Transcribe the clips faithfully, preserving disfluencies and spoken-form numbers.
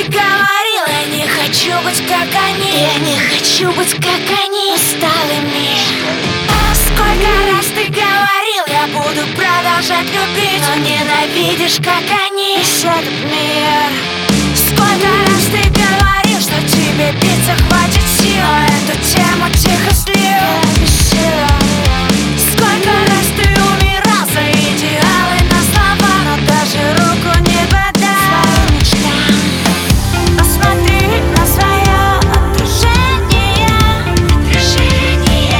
говорил, я не хочу быть как они. Я не хочу быть как они, усталыми. Сколько раз ты говорил, я буду продолжать любить, но ненавидишь, как они, весь этот мир. Сколько раз ты говорил, что тебе биться хватит сил, но эту тему тихо слил. Сколько раз ты умирал за идеалы на слова, но даже руку не подал своим мечтам. Посмотри на свое отражение, Отражение.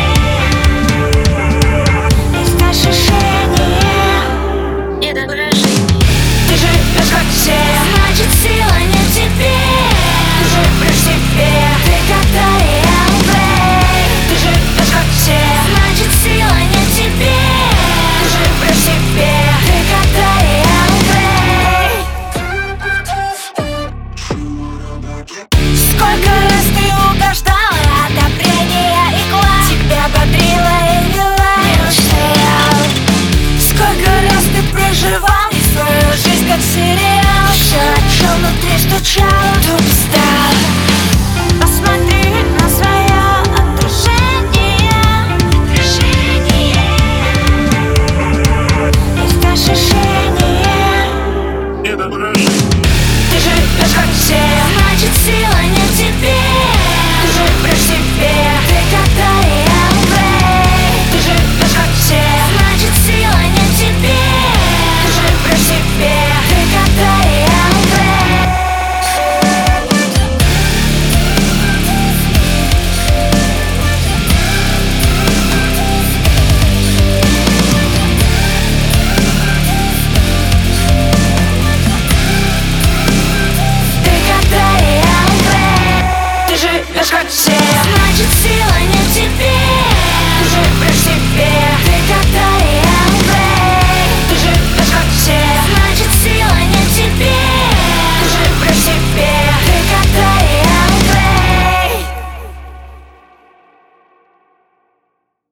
есть ощущение Недоображение. ты живешь как все, Значит, сила не в тебе. ты живешь в себе, Ты как Дариан Грей. ты живешь как все, Значит, сила не в тебе. ты живешь в себе, Ты как Дариан Грей. сколько раз ты угождала, одобрение игла тебя бодрила и вела, Не устоял. сколько раз ты проживал и свою жизнь как сериал, Все, о чем внутри стучало, то